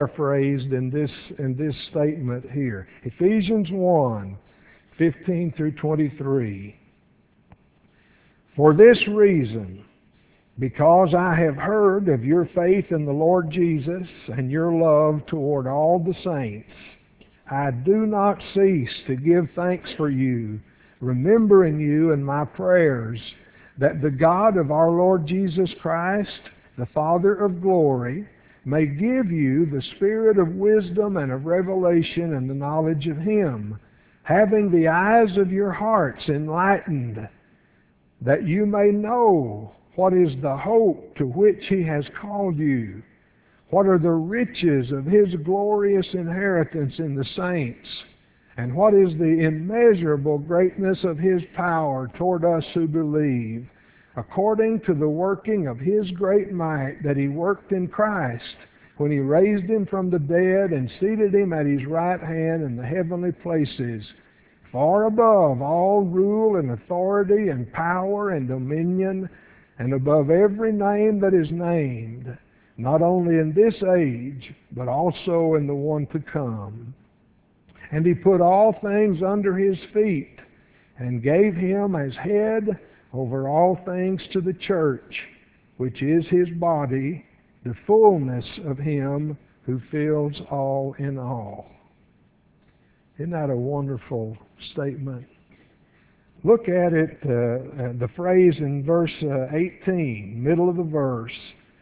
paraphrased in this statement here. Ephesians 1:15 through 23. For this reason, because I have heard of your faith in the Lord Jesus and your love toward all the saints, I do not cease to give thanks for you, remembering you in my prayers, that the God of our Lord Jesus Christ, the Father of glory, may give you the spirit of wisdom and of revelation and the knowledge of Him, having the eyes of your hearts enlightened, that you may know what is the hope to which He has called you, what are the riches of His glorious inheritance in the saints, and what is the immeasurable greatness of His power toward us who believe, according to the working of His great might that He worked in Christ, when He raised Him from the dead and seated Him at His right hand in the heavenly places, far above all rule and authority and power and dominion, and above every name that is named, not only in this age, but also in the one to come. And He put all things under His feet, and gave Him as head over all things to the church, which is His body, the fullness of Him who fills all in all. Isn't that a wonderful statement? Look at it, the phrase in verse 18, middle of the verse,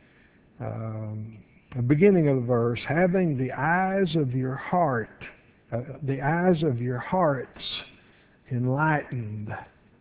the beginning of the verse, having the eyes of your heart, the eyes of your hearts enlightened.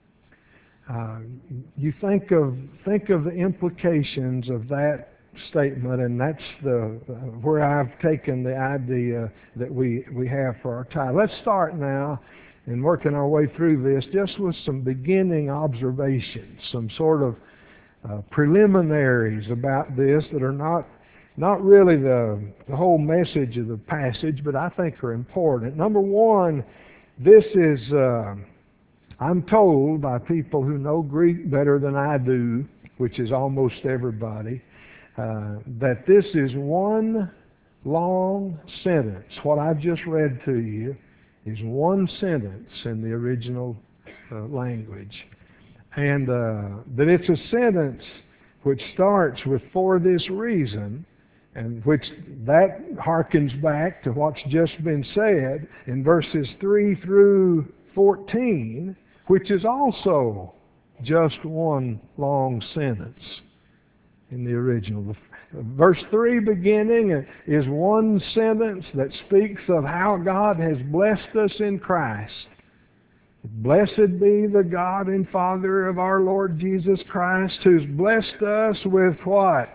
You think of the implications of that statement, and that's where I've taken the idea that we have for our title. Let's start now in working our way through this just with some beginning observations, some sort of preliminaries about this that are not really the whole message of the passage, but I think are important. Number one, this is, I'm told by people who know Greek better than I do, which is almost everybody, that this is one long sentence. What I've just read to you is one sentence in the original language. And that it's a sentence which starts with "for this reason," and which that harkens back to what's just been said in verses 3 through 14, which is also just one long sentence in the original. Verse 3 beginning is one sentence that speaks of how God has blessed us in Christ. Blessed be the God and Father of our Lord Jesus Christ, who's blessed us with what?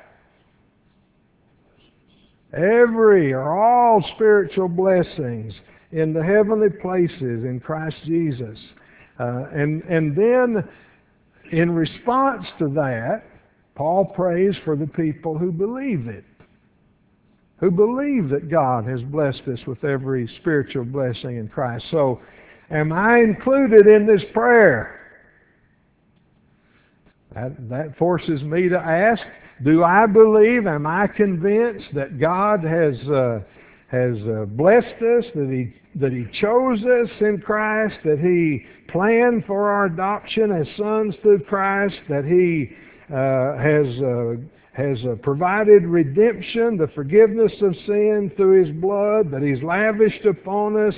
Every or all spiritual blessings in the heavenly places in Christ Jesus. And then in response to that, Paul prays for the people who believe it, who believe that God has blessed us with every spiritual blessing in Christ. So, am I included in this prayer? That forces me to ask, do I believe, am I convinced that God has blessed us, that He chose us in Christ, that He planned for our adoption as sons through Christ, that He has provided redemption, the forgiveness of sin through His blood, that He's lavished upon us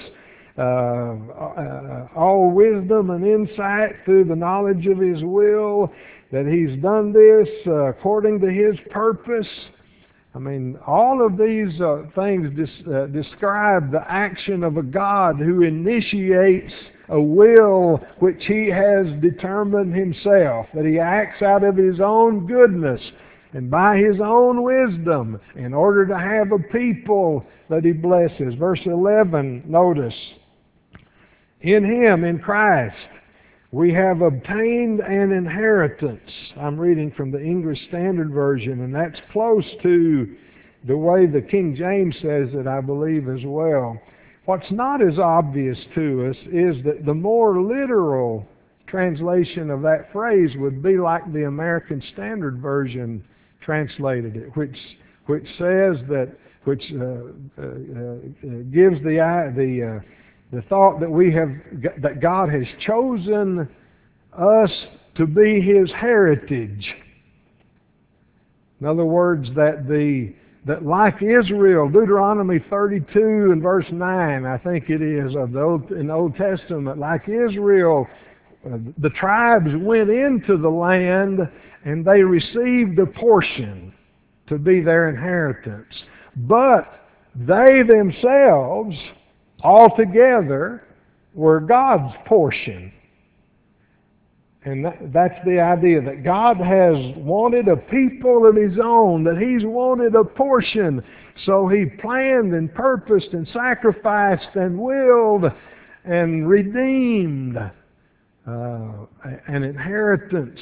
all wisdom and insight through the knowledge of His will, that He's done this according to His purpose. I mean, all of these things describe the action of a God who initiates a will which He has determined Himself, that He acts out of His own goodness and by His own wisdom in order to have a people that He blesses. Verse 11, notice, in Him, in Christ, we have obtained an inheritance. I'm reading from the English Standard Version, and that's close to the way the King James says it, I believe, as well. What's not as obvious to us is that the more literal translation of that phrase would be like the American Standard Version translated it, which says that which gives the thought that that God has chosen us to be His heritage. In other words, that like Israel, Deuteronomy 32 and verse 9, I think it is, in the Old Testament, like Israel, the tribes went into the land and they received a portion to be their inheritance. But they themselves, altogether, were God's portion. And that's the idea, that God has wanted a people of His own, that He's wanted a portion. So He planned and purposed and sacrificed and willed and redeemed an inheritance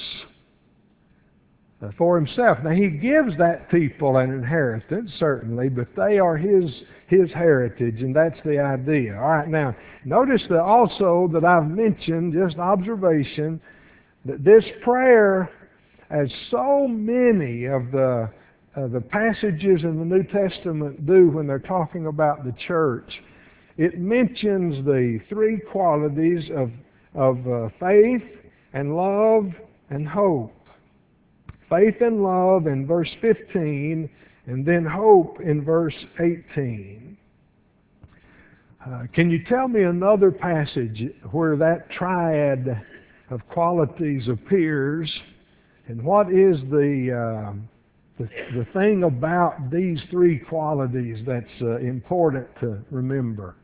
for Himself. Now He gives that people an inheritance, certainly, but they are His heritage, and that's the idea. All right, now, notice that also that I've mentioned, just observation, that this prayer, as so many of the passages in the New Testament do when they're talking about the church, it mentions the three qualities of faith and love and hope. Faith and love in verse 15, and then hope in verse 18. Can you tell me another passage where that triad of qualities appears, and what is the thing about these three qualities that's important to remember?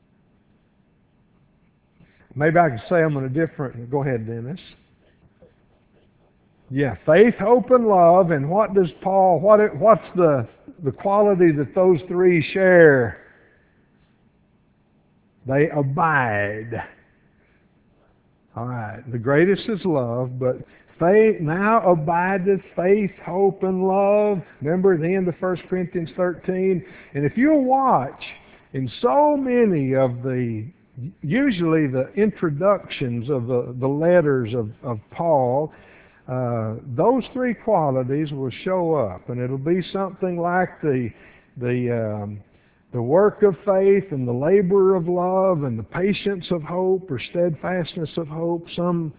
Maybe I could say them in a different. Go ahead, Dennis. Yeah, faith, hope, and love. And what does Paul? What's the quality that those three share? They abide. All right. The greatest is love, but faith now abideth faith, hope, and love. Remember at the end of 1 Corinthians 13? And if you'll watch, in so many of usually the introductions of the letters of Paul, those three qualities will show up, and it'll be something like the work of faith and the labor of love and the patience of hope or steadfastness of hope, some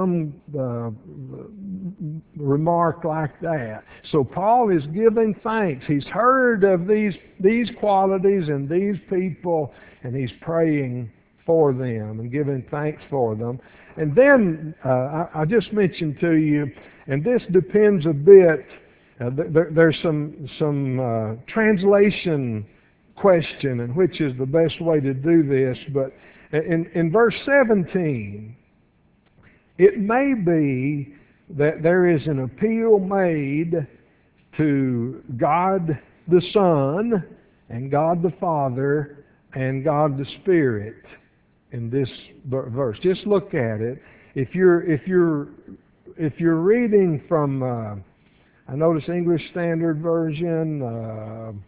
remark like that. So Paul is giving thanks. He's heard of these qualities and these people, and he's praying for them and giving thanks for them. And then I just mentioned to you, and this depends a bit, there's some translation question and which is the best way to do this, but in verse 17, it may be that there is an appeal made to God the Son and God the Father and God the Spirit in this verse. Just look at it. If you're reading from I notice English Standard Version,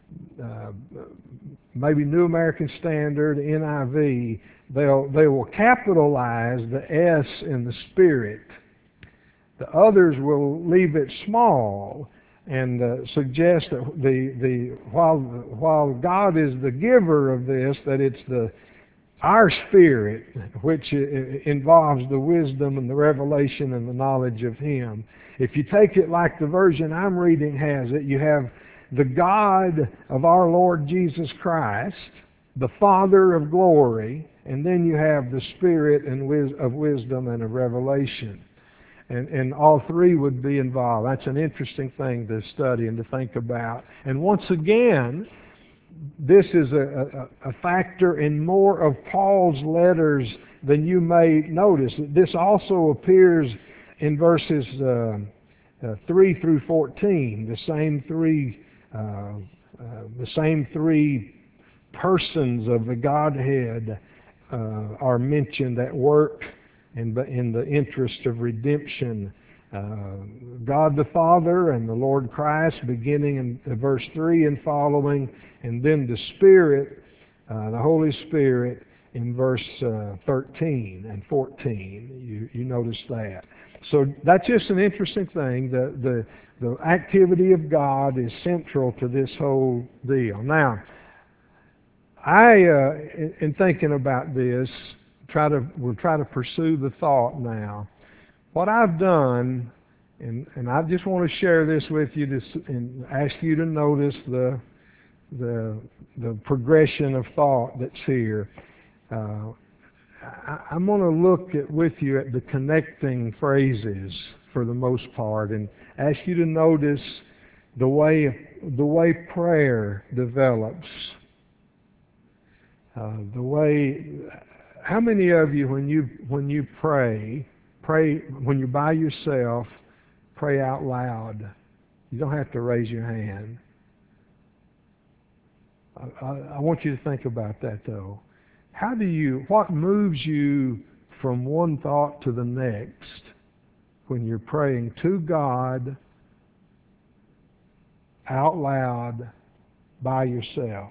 maybe New American Standard, NIV, they will capitalize the S in the Spirit. The others will leave it small and suggest that while God is the giver of this, that it's our spirit which involves the wisdom and the revelation and the knowledge of Him. If you take it like the version I'm reading has it, you have the God of our Lord Jesus Christ, the Father of glory, and then you have the Spirit of wisdom and of revelation. And all three would be involved. That's an interesting thing to study and to think about. And once again, this is a factor in more of Paul's letters than you may notice. This also appears in verses 3 through 14. The same three persons of the Godhead are mentioned at work in the interest of redemption. God the Father and the Lord Christ, beginning in verse 3 and following, and then the Spirit, the Holy Spirit, in verse 13 and 14. You notice that. So that's just an interesting thing. The activity of God is central to this whole deal. Now, in thinking about this, we'll try to pursue the thought now. What I've done, and I just want to share this with you and ask you to notice the progression of thought that's here. I'm going to look with you at the connecting phrases for the most part, and ask you to notice the way prayer develops. How many of you, when you pray when you're by yourself, pray out loud? You don't have to raise your hand. I want you to think about that, though. What moves you from one thought to the next when you're praying to God out loud by yourself?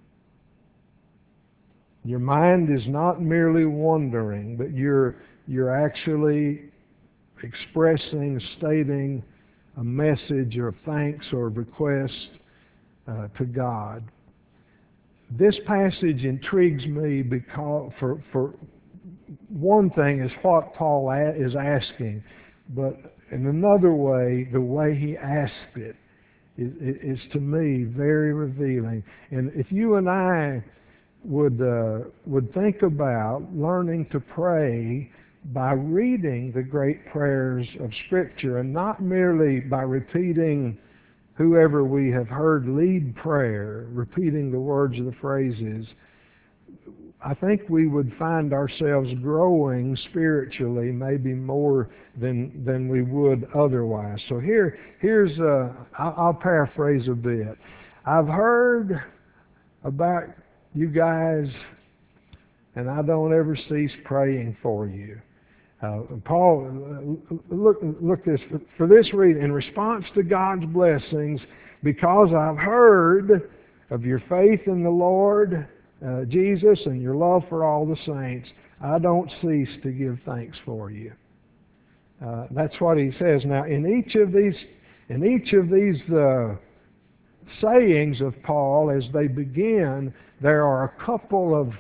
Your mind is not merely wandering, but you're actually expressing, stating a message or thanks or request to God. This passage intrigues me because, for one thing, is what Paul is asking, but in another way, the way he asked it is to me very revealing. And if you and I would think about learning to pray by reading the great prayers of Scripture, and not merely by repeating whoever we have heard lead prayer, repeating the words of the phrases, I think we would find ourselves growing spiritually, maybe more than we would otherwise. So I'll paraphrase a bit. I've heard about you guys, and I don't ever cease praying for you. Paul, look this. For this reason, in response to God's blessings, because I've heard of your faith in the Lord Jesus and your love for all the saints, I don't cease to give thanks for you. That's what he says. Now, in each of these sayings of Paul, as they begin, there are a couple of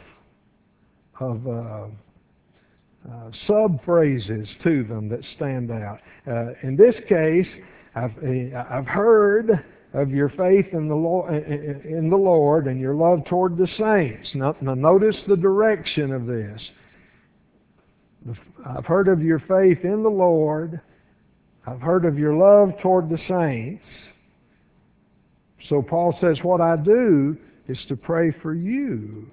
sub-phrases to them that stand out. In this case, I've heard of your faith in the Lord and your love toward the saints. Now notice the direction of this. I've heard of your faith in the Lord. I've heard of your love toward the saints. So Paul says, what I do is to pray for you.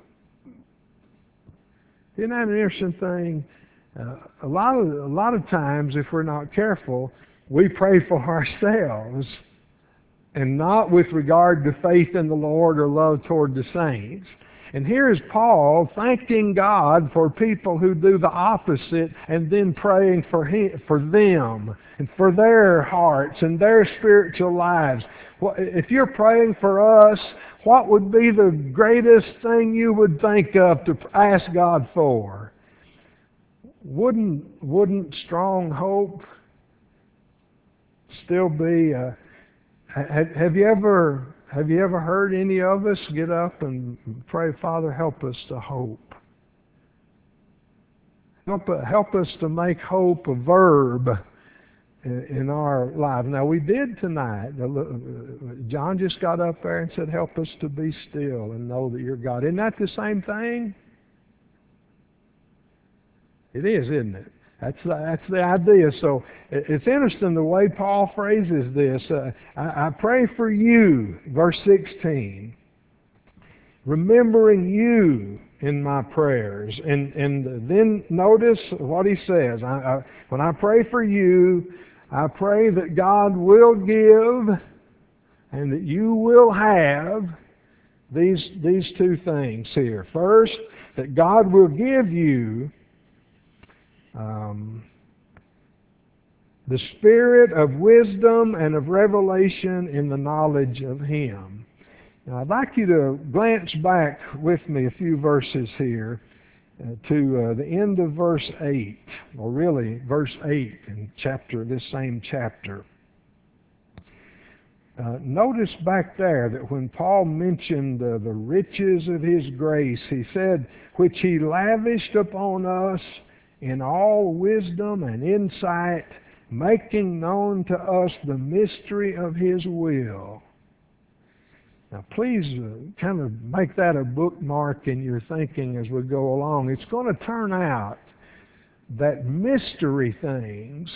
Isn't that an interesting thing? A lot of times, if we're not careful, we pray for ourselves, and not with regard to faith in the Lord or love toward the saints. And here's Paul thanking God for people who do the opposite, and then praying for them and for their hearts and their spiritual lives. If you're praying for us, what would be the greatest thing you would think of to ask God for? Wouldn't strong hope still be? Have you ever heard any of us get up and pray, Father, help us to hope? Help us to make hope a verb in our life. Now, we did tonight. John just got up there and said, help us to be still and know that you're God. Isn't that the same thing? It is, isn't it? That's the idea. So it's interesting the way Paul phrases this. I pray for you, verse 16, remembering you in my prayers. And then notice what he says. When I pray for you, I pray that God will give and that you will have these two things here. First, that God will give you the spirit of wisdom and of revelation in the knowledge of Him. Now, I'd like you to glance back with me a few verses here to the end of verse 8, or really verse 8 in this same chapter. Notice back there that when Paul mentioned the riches of His grace, he said, which He lavished upon us in all wisdom and insight, making known to us the mystery of His will. Now please kind of make that a bookmark in your thinking as we go along. It's going to turn out that mystery things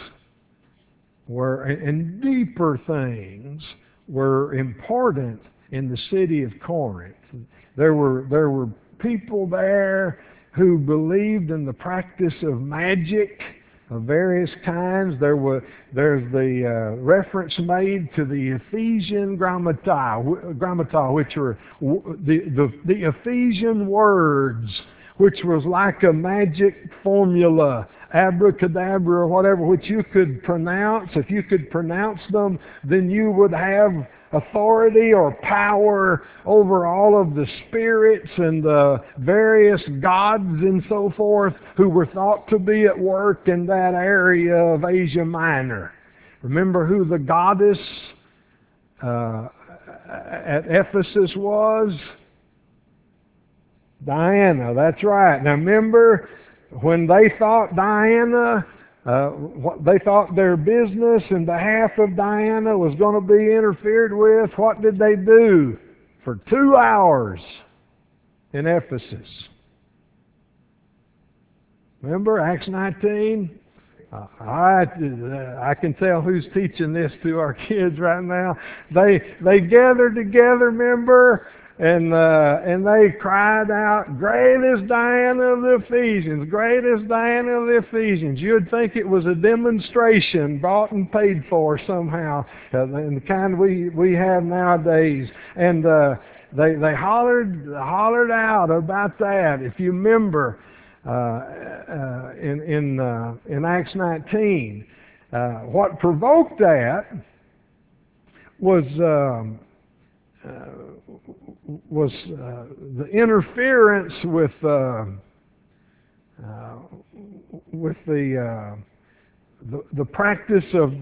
and deeper things were important in the city of Corinth. There were people there who believed in the practice of magic of various kinds. There's the reference made to the Ephesian grammata, which are the Ephesian words, which was like a magic formula, abracadabra or whatever, which you could pronounce. If you could pronounce them, then you would have authority or power over all of the spirits and the various gods and so forth who were thought to be at work in that area of Asia Minor. Remember who the goddess at Ephesus was? Diana, that's right. Now remember, when they thought Diana, they thought their business in behalf of Diana was going to be interfered with, what did they do for 2 hours in Ephesus? Remember Acts 19? I can tell who's teaching this to our kids right now. They gathered together, remember? And they cried out, "Great is Diana of the Ephesians! Great is Diana of the Ephesians!" You'd think it was a demonstration bought and paid for somehow, and the kind we have nowadays. And they hollered out about that. If you remember in Acts 19, what provoked that was the interference with the practice of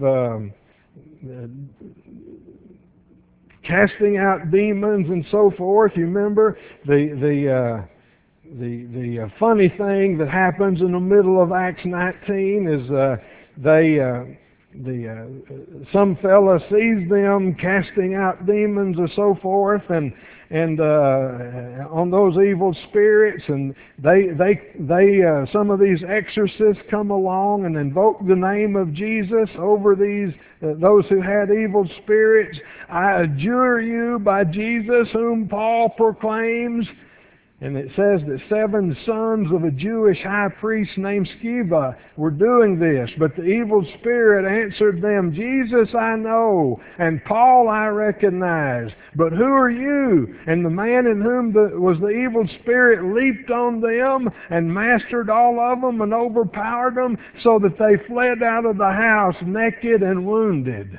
casting out demons and so forth. You remember the funny thing that happens in the middle of Acts 19 is some fella sees them casting out demons and so forth, and on those evil spirits, and they some of these exorcists come along and invoke the name of Jesus over those who had evil spirits. "I adjure you by Jesus whom Paul proclaims." And it says that 7 sons of a Jewish high priest named Sceva were doing this. But the evil spirit answered them, "Jesus I know, and Paul I recognize. But who are you?" And the man in whom was the evil spirit leaped on them and mastered all of them and overpowered them, so that they fled out of the house naked and wounded.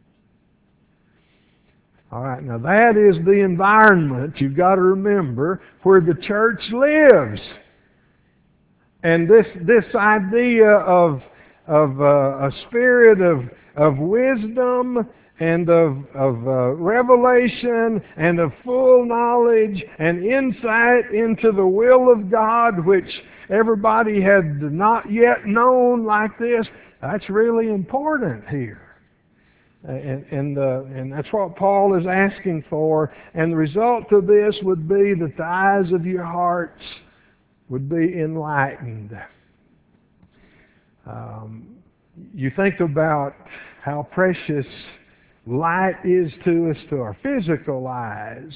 All right, now that is the environment, you've got to remember, where the church lives. And this idea of a spirit of wisdom and of revelation and of full knowledge and insight into the will of God, which everybody had not yet known like this, that's really important here. And that's what Paul is asking for. And the result of this would be that the eyes of your hearts would be enlightened. You think about how precious light is to us, to our physical eyes.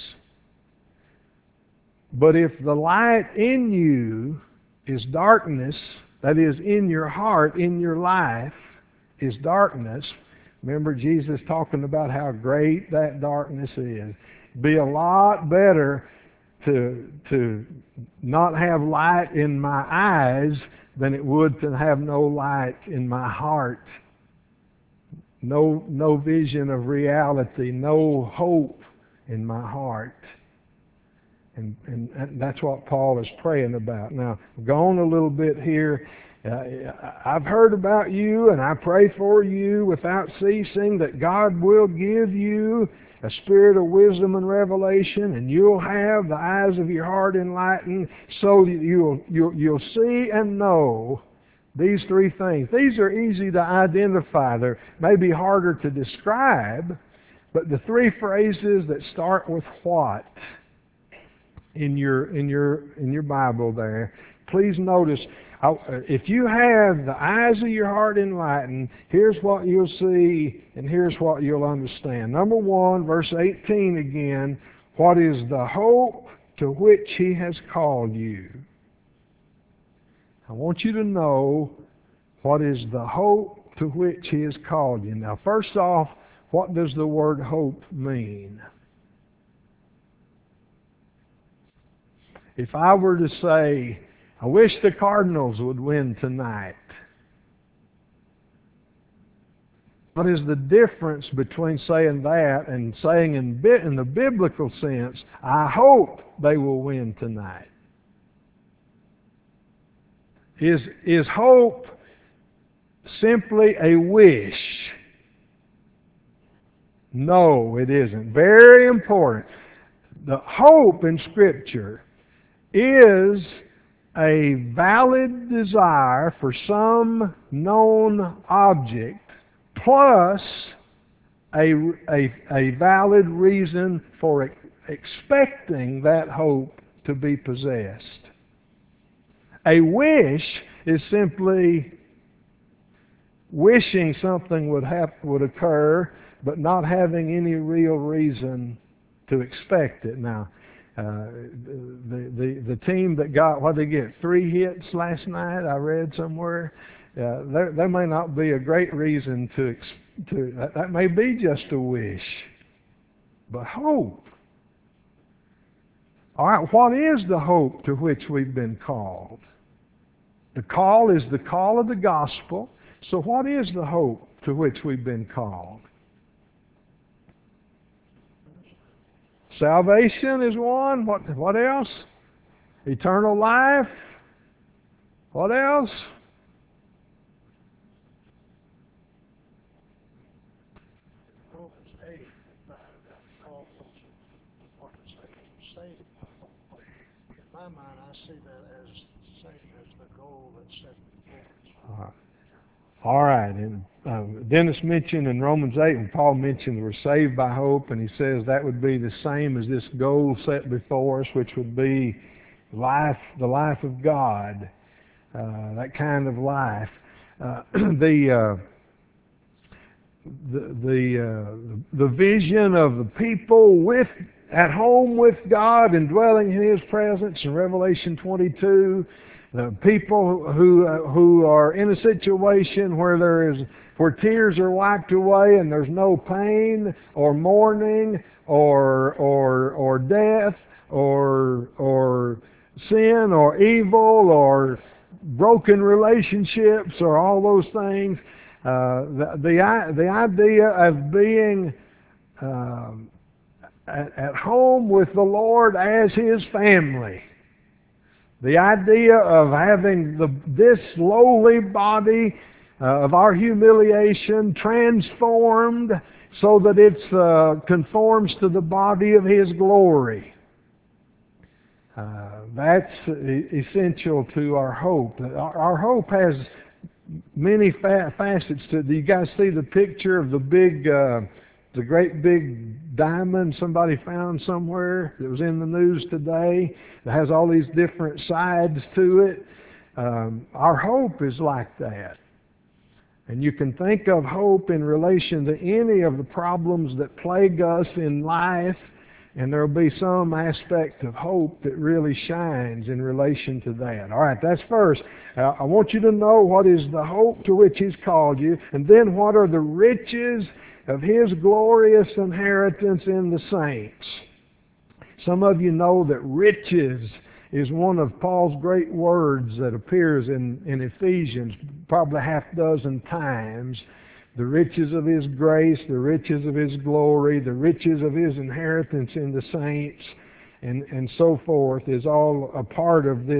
But if the light in you is darkness, that is, in your heart, in your life, is darkness. Remember Jesus talking about how great that darkness is. It'd be a lot better to not have light in my eyes than it would to have no light in my heart. No vision of reality, no hope in my heart. And that's what Paul is praying about. Now, go on a little bit here. I've heard about you, and I pray for you without ceasing that God will give you a spirit of wisdom and revelation, and you'll have the eyes of your heart enlightened, so that you'll see and know these three things. These are easy to identify. They're maybe harder to describe, but the three phrases that start with what in your Bible there, please notice. If you have the eyes of your heart enlightened, here's what you'll see and here's what you'll understand. Number 1, verse 18 again, what is the hope to which He has called you? I want you to know what is the hope to which He has called you. Now, first off, what does the word hope mean? If I were to say, I wish the Cardinals would win tonight, what is the difference between saying that and saying in the biblical sense, I hope they will win tonight? Is hope simply a wish? No, it isn't. Very important. The hope in Scripture is a valid desire for some known object plus a valid reason for expecting that hope to be possessed. A wish is simply wishing something would occur, but not having any real reason to expect it. Now, the team that got, what did they get, 3 hits last night, I read somewhere. There may not be a great reason to that may be just a wish. But hope. All right, what is the hope to which we've been called? The call is the call of the gospel. So what is the hope to which we've been called? Salvation is one. What else? Eternal life. What else? In my mind, I see that as Satan as the goal that's set before us. All right. And Dennis mentioned in Romans 8, and Paul mentioned we're saved by hope, and he says that would be the same as this goal set before us, which would be life, the life of God, that kind of life. The vision of the people at home with God and dwelling in His presence in Revelation 22. The people who are in a situation where tears are wiped away and there's no pain or mourning or death or sin or evil or broken relationships or all those things. The idea of being at home with the Lord as His family. The idea of having this lowly body of our humiliation transformed so that it conforms to the body of His glory. That's essential to our hope. Our hope has many facets to it. Do you guys see the picture of the great big diamond somebody found somewhere that was in the news today that has all these different sides to it? Our hope is like that. And you can think of hope in relation to any of the problems that plague us in life, and there will be some aspect of hope that really shines in relation to that. All right, that's first. I want you to know what is the hope to which He's called you, and then what are the riches of His glorious inheritance in the saints. Some of you know that riches is one of Paul's great words that appears in Ephesians probably 6 times. The riches of His grace, the riches of His glory, the riches of His inheritance in the saints. and so forth is all a part of this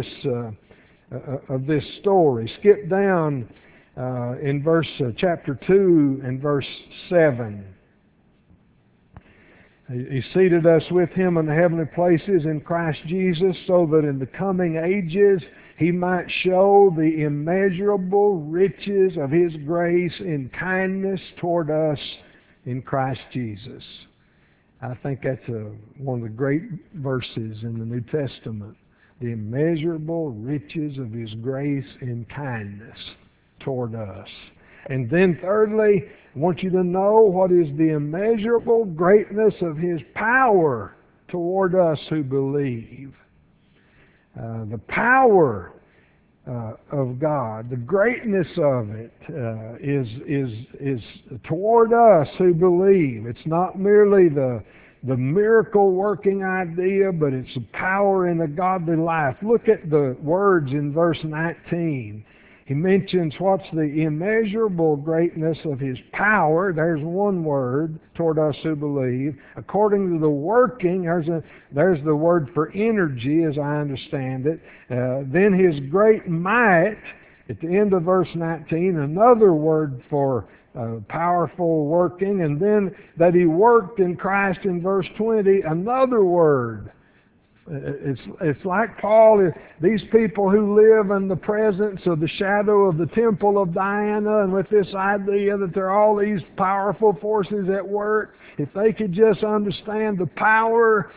story. Skip down in chapter 2 and verse 7. He seated us with Him in the heavenly places in Christ Jesus, so that in the coming ages He might show the immeasurable riches of His grace in kindness toward us in Christ Jesus. I think that's one of the great verses in the New Testament. The immeasurable riches of His grace in kindness toward us. And then thirdly, I want you to know what is the immeasurable greatness of His power toward us who believe. The power of God, the greatness of it is toward us who believe. It's not merely the miracle working idea, but it's the power in a godly life. Look at the words in verse 19. He mentions what's the immeasurable greatness of His power. There's one word, toward us who believe. According to the working, there's the word for energy, as I understand it. Then His great might, at the end of verse 19, another word for powerful working. And then that He worked in Christ in verse 20, another word. It's like Paul, these people who live in the presence of the shadow of the temple of Diana, and with this idea that there are all these powerful forces at work, if they could just understand the power,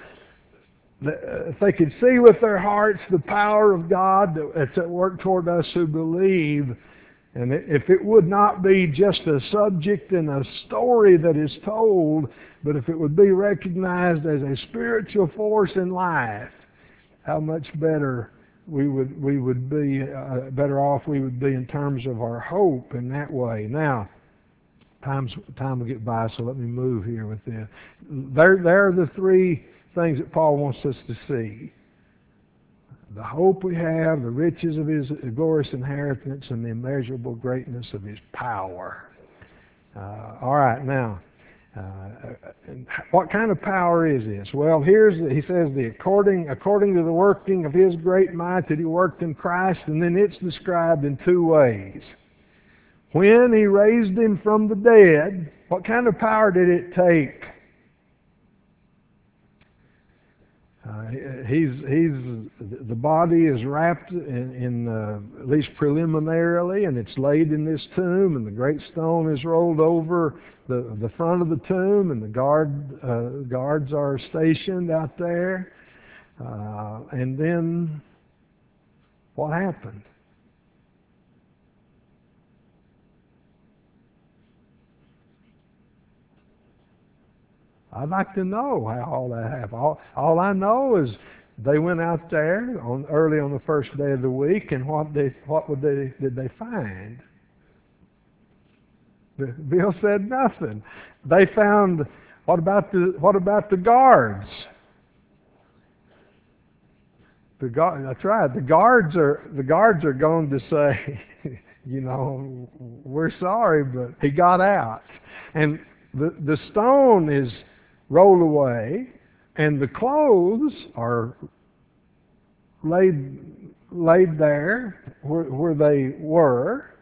if they could see with their hearts the power of God that's at work toward us who believe, and if it would not be just a subject and a story that is told, but if it would be recognized as a spiritual force in life, how much better we would be, better off we would be in terms of our hope in that way. Now, time will get by, so let me move here with this. There are the three things that Paul wants us to see. The hope we have, the riches of His glorious inheritance, and the immeasurable greatness of His power. All right, now, what kind of power is this? Well, he says according to the working of His great might that He worked in Christ, and then it's described in two ways. When He raised Him from the dead, what kind of power did it take? The body is wrapped in at least preliminarily, and it's laid in this tomb, and the great stone is rolled over the front of the tomb, and the guards are stationed out there. And then what happened? I'd like to know how all that happened. All I know is they went out there early on the first day of the week, and what did they find? Bill said nothing. They found, what about the guards? That's right. The guards are going to say, we're sorry, but he got out, and the stone is rolled away, and the clothes are laid there where they were.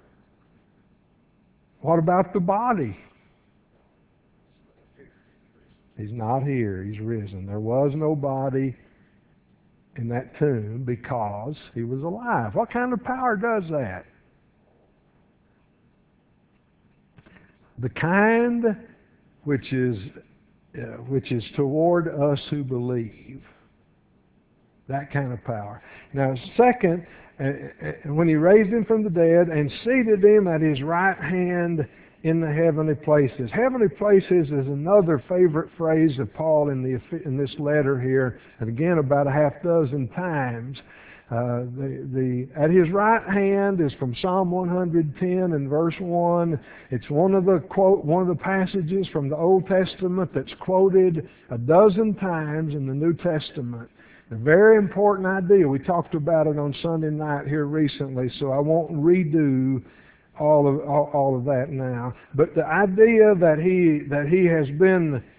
What about the body? He's not here. He's risen. There was no body in that tomb because He was alive. What kind of power does that? The kind which is toward us who believe. That kind of power. Now, second, when He raised Him from the dead and seated Him at His right hand in the heavenly places. Heavenly places is another favorite phrase of Paul in this letter here, and again about a half dozen times. At His right hand is from Psalm 110 and verse 1. It's one of the passages from the Old Testament that's quoted a dozen times in the New Testament. A very important idea. We talked about it on Sunday night here recently, so I won't redo all of that now. But the idea that he has been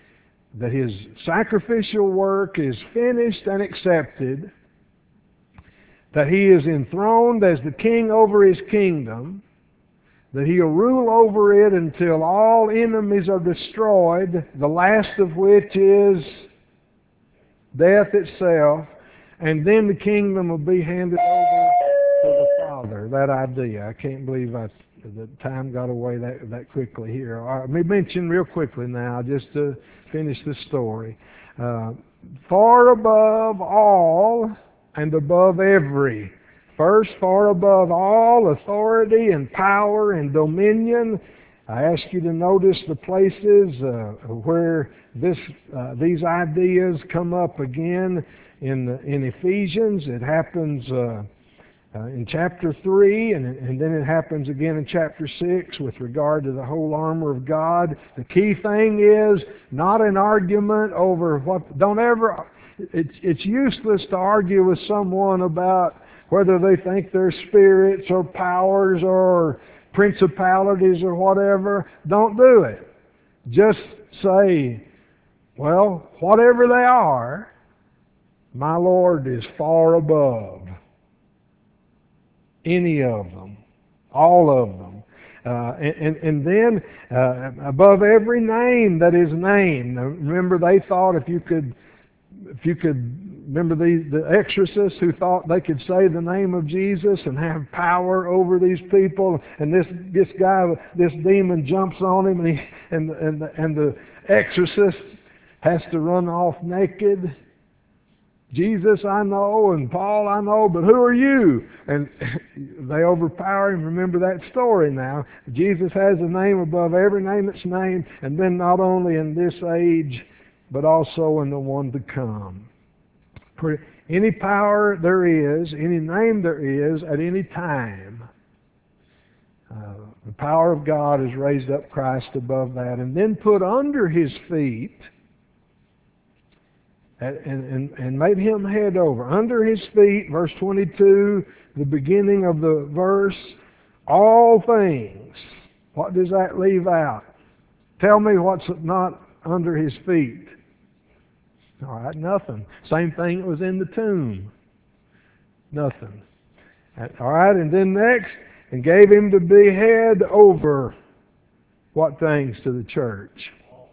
that His sacrificial work is finished and accepted, that He is enthroned as the King over His kingdom, that He'll rule over it until all enemies are destroyed, the last of which is death itself, and then the kingdom will be handed over to the Father. That idea. I can't believe the time got away that quickly here. Let me mention real quickly now, just to finish the story. Far above all and above every. First, far above all authority and power and dominion. I ask you to notice the places where these ideas come up again in Ephesians. It happens in chapter 3, and then it happens again in chapter 6 with regard to the whole armor of God. The key thing is not an argument over it's useless to argue with someone about whether they think they're spirits or powers or principalities or whatever. Don't do it. Just say, well, whatever they are, my Lord is far above any of them, all of them. And then above every name that is named. Now, remember, they thought if you could remember the exorcists who thought they could say the name of Jesus and have power over these people, and this demon jumps on him, and the exorcist has to run off naked. Jesus I know, and Paul I know, but who are you? And they overpower him. Remember that story now. Jesus has a name above every name that's named, and then not only in this age, but also in the one to come. Any power there is, any name there is, at any time, the power of God has raised up Christ above that, and then put under His feet and made Him head over. Under His feet, verse 22, the beginning of the verse, all things. What does that leave out? Tell me what's not under His feet. All right, nothing. Same thing that was in the tomb. Nothing. All right, and then next, and gave Him to be head over what things to the church?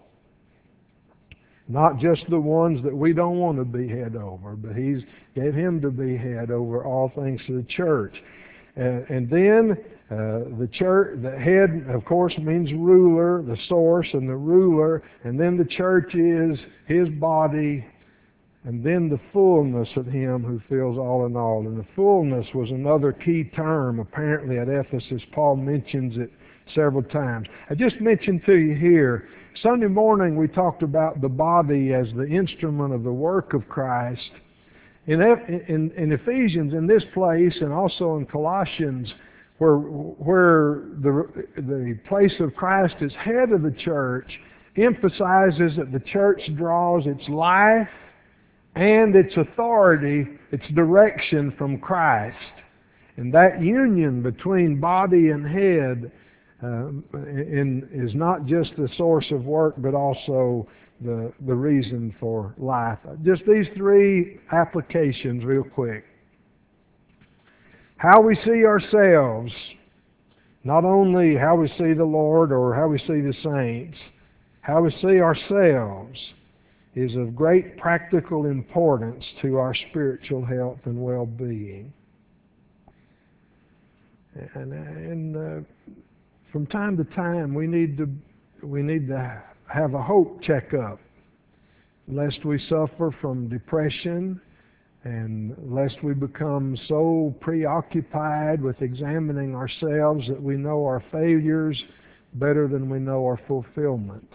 Not just the ones that we don't want to be head over, but He's gave Him to be head over all things to the church. And then the church, the head, of course, means ruler, the source and the ruler. And then the church is His body. And then the fullness of Him who fills all in all. And the fullness was another key term, apparently, at Ephesus. Paul mentions it several times. I just mentioned to you here, Sunday morning we talked about the body as the instrument of the work of Christ. In Ephesians, in this place, and also in Colossians, where the place of Christ as head of the church emphasizes that the church draws its life and its authority, its direction from Christ. And that union between body and head is not just the source of work, but also the reason for life. Just these three applications real quick. How we see ourselves, not only how we see the Lord or how we see the saints, how we see ourselves is of great practical importance to our spiritual health and well-being. And from time to time, we need to have a hope checkup, lest we suffer from depression and lest we become so preoccupied with examining ourselves that we know our failures better than we know our fulfillment.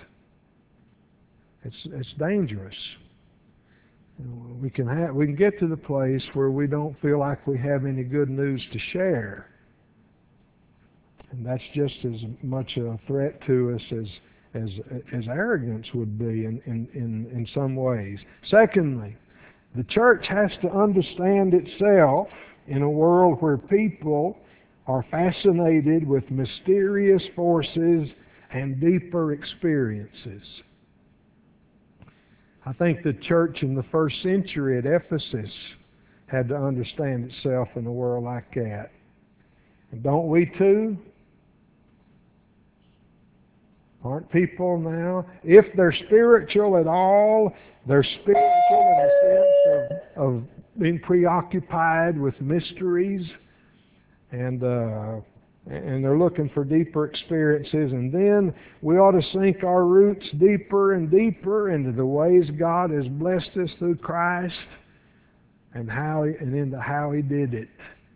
It's dangerous. We can get to the place where we don't feel like we have any good news to share. And that's just as much a threat to us as arrogance would be in some ways. Secondly, the church has to understand itself in a world where people are fascinated with mysterious forces and deeper experiences. I think the church in the first century at Ephesus had to understand itself in a world like that. And don't we too? Aren't people now, if they're spiritual at all, they're spiritual in the sense of being preoccupied with mysteries, and they're looking for deeper experiences. And then we ought to sink our roots deeper and deeper into the ways God has blessed us through Christ, and into how He did it.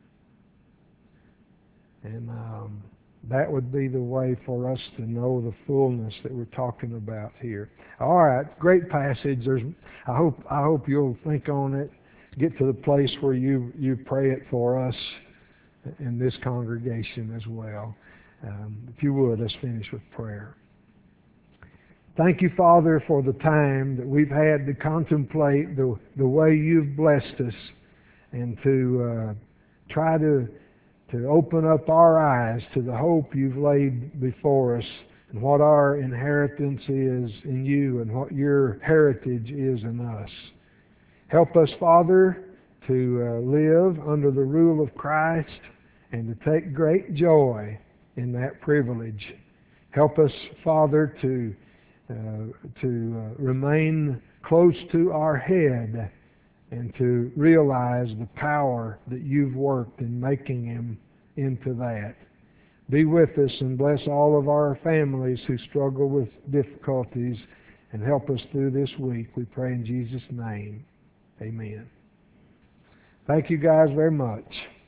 And that would be the way for us to know the fullness that we're talking about here. All right, great passage. I hope you'll think on it. Get to the place where you pray it for us in this congregation as well. If you would, let's finish with prayer. Thank you, Father, for the time that we've had to contemplate the way you've blessed us, and to try to open up our eyes to the hope you've laid before us, and what our inheritance is in you, and what your heritage is in us. Help us, Father, to live under the rule of Christ, and to take great joy in that privilege. Help us, Father, to remain close to our head, and to realize the power that you've worked in making him into that. Be with us and bless all of our families who struggle with difficulties, and help us through this week. We pray in Jesus' name. Amen. Thank you guys very much.